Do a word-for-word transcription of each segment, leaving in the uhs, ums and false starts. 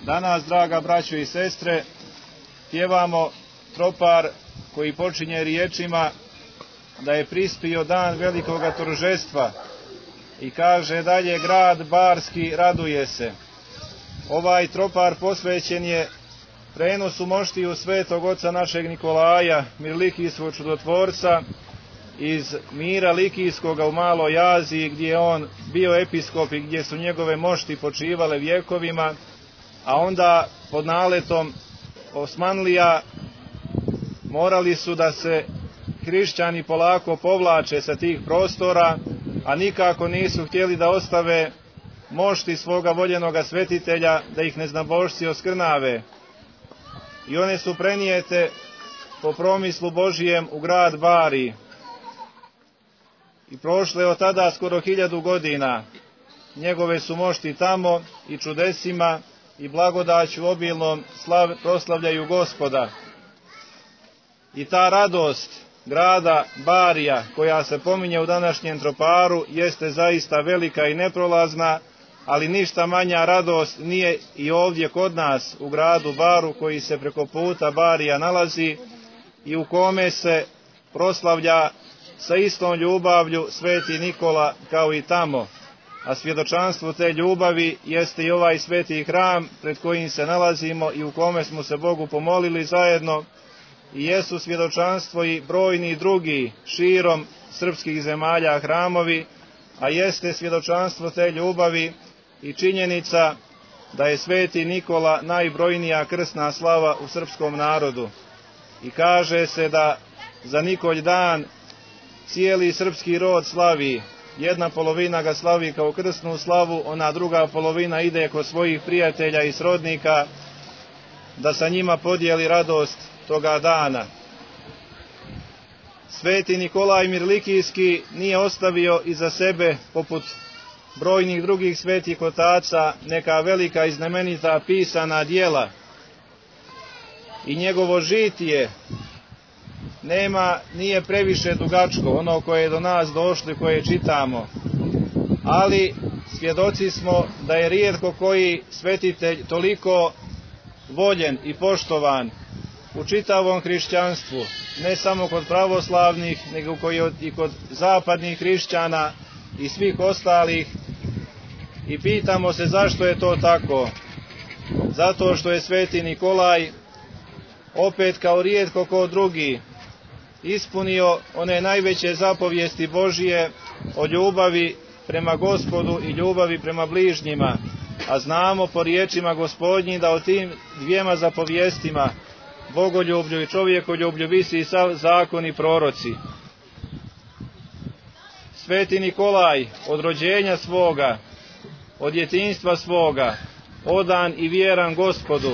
Danas, draga braćo i sestre, pjevamo tropar koji počinje riječima da je prispio dan velikoga торжества i kaže dalje: grad Barski raduje se. Ovaj tropar posvećen je prenosu moštiju svetog oca našeg Nikolaja, Mirlikijskog čudotvorca, iz Mira Likijskoga u Maloj Aziji, gdje je on bio episkop i gdje su njegove mošti počivale vjekovima, a onda pod naletom Osmanlija morali su da se hrišćani polako povlače sa tih prostora, a nikako nisu htjeli da ostave mošti svoga voljenoga svetitelja, da ih neznabošci oskrnave. I one su prenijete po promislu Božijem u grad Bari. I prošle od tada skoro hiljadu godina. Njegove su mošti tamo i čudesima i blagodaću obilnom slav, proslavljaju Gospoda. I ta radost grada Barija, koja se pominje u današnjem troparu, jeste zaista velika i neprolazna, ali ništa manja radost nije i ovdje kod nas u gradu Baru, koji se preko puta Barija nalazi i u kome se proslavlja sa istom ljubavlju sveti Nikola kao i tamo. A svjedočanstvo te ljubavi jeste i ovaj sveti hram pred kojim se nalazimo i u kome smo se Bogu pomolili zajedno, i jesu svjedočanstvo i brojni drugi širom srpskih zemalja hramovi, a jeste svjedočanstvo te ljubavi i činjenica da je sveti Nikola najbrojnija krsna slava u srpskom narodu. I kaže se da za Nikolj dan cijeli srpski rod slavi. Jedna polovina ga slavi kao krsnu slavu, ona druga polovina ide kod svojih prijatelja i srodnika da sa njima podijeli radost toga dana. Sveti Nikolaj Mirlikijski nije ostavio iza sebe, poput brojnih drugih svetih otaca, neka velika i znamenita pisana djela. I njegovo žitije nema, nije previše dugačko, ono koje je do nas došlo i koje čitamo. Ali svjedoci smo da je rijetko koji svetitelj toliko voljen i poštovan u čitavom hrišćanstvu, ne samo kod pravoslavnih, nego i kod zapadnih hrišćana i svih ostalih. I pitamo se zašto je to tako. Zato što je sveti Nikolaj, opet kao rijetko ko drugi, ispunio one najveće zapovijesti Božije o ljubavi prema Gospodu i ljubavi prema bližnjima. A znamo po riječima Gospodnjim da o tim dvijema zapovijestima, bogoljublju i čovjekoljublju, visi sav zakon i proroci. Sveti Nikolaj od rođenja svoga, od djetinjstva svoga, odan i vjeran Gospodu,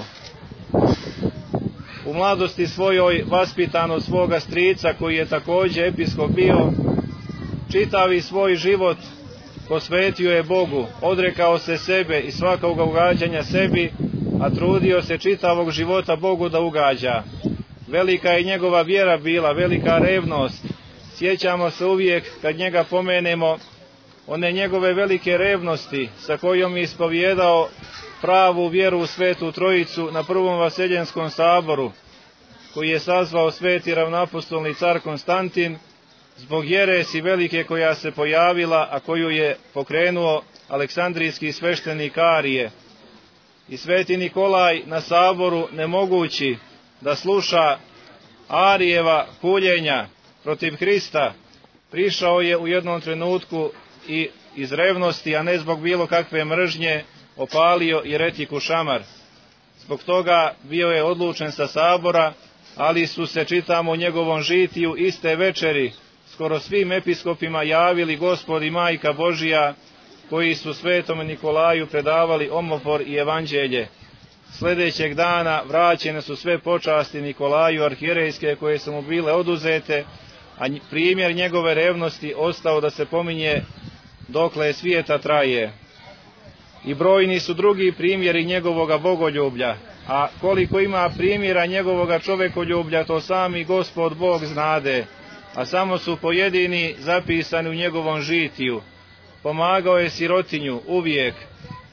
u mladosti svojoj vaspitan od svoga strica, koji je također episkop bio, čitavi svoj život posvetio je Bogu, odrekao se sebe i svakog ugađanja sebi, a trudio se čitavog života Bogu da ugađa. Velika je njegova vjera bila, velika revnost. Sjećamo se uvijek kad njega pomenemo one njegove velike revnosti sa kojom je ispovjedao pravu vjeru u Svetu Trojicu na prvom Vaseljenskom saboru, koji je sazvao sveti ravnoapostolni car Konstantin zbog jeresi velike koja se pojavila, a koju je pokrenuo aleksandrijski sveštenik Arije. I sveti Nikolaj na saboru, ne mogući da sluša Arijeva kuljenja protiv Hrista, prišao je u jednom trenutku i iz revnosti, a ne zbog bilo kakve mržnje, opalio jeretiku šamar. Zbog toga bio je odlučen sa sabora, ali su se, čitamo u njegovom žitiju, iste večeri skoro svim episkopima javili Gospod i Majka Božija, koji su svetom Nikolaju predavali omofor i evanđelje. Sljedećeg dana vraćene su sve počasti Nikolaju arhijerejske koje su mu bile oduzete, a primjer njegove revnosti ostao da se pominje dokle svijeta traje. I brojni su drugi primjeri njegovoga bogoljublja, a koliko ima primjera njegovoga čovekoljublja, to sami Gospod Bog znade, a samo su pojedini zapisani u njegovom žitiju. Pomagao je sirotinju uvijek,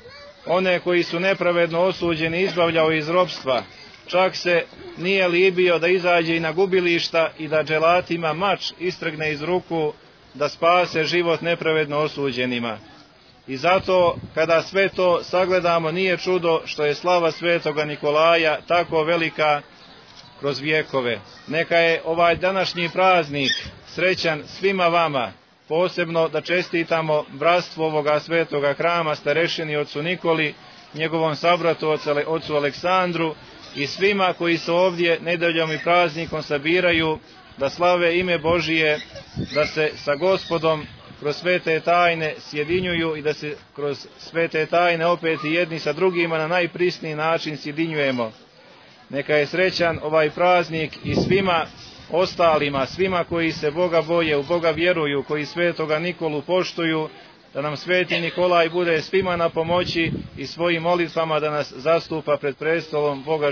one koji su nepravedno osuđeni izbavljao iz ropstva, čak se nije libio da izađe i na gubilišta i da dželatima mač istrgne iz ruku da spase život nepravedno osuđenima. I zato, kada sve to sagledamo, nije čudo što je slava svetoga Nikolaja tako velika kroz vjekove. Neka je ovaj današnji praznik srećan svima vama, posebno da čestitamo bratstvu ovoga svetoga hrama, starešini ocu Nikoli, njegovom sabratu ocu Aleksandru i svima koji se ovdje nedeljom i praznikom sabiraju da slave ime Božije, da se sa Gospodom kroz svete tajne sjedinjuju i da se kroz svete tajne opet i jedni sa drugima na najprisniji način sjedinjujemo. Neka je srećan ovaj praznik i svima ostalima, svima koji se Boga boje, u Boga vjeruju, koji svetoga Nikolu poštuju, da nam sveti Nikolaj bude svima na pomoći i svojim molitvama da nas zastupa pred prestolom Boga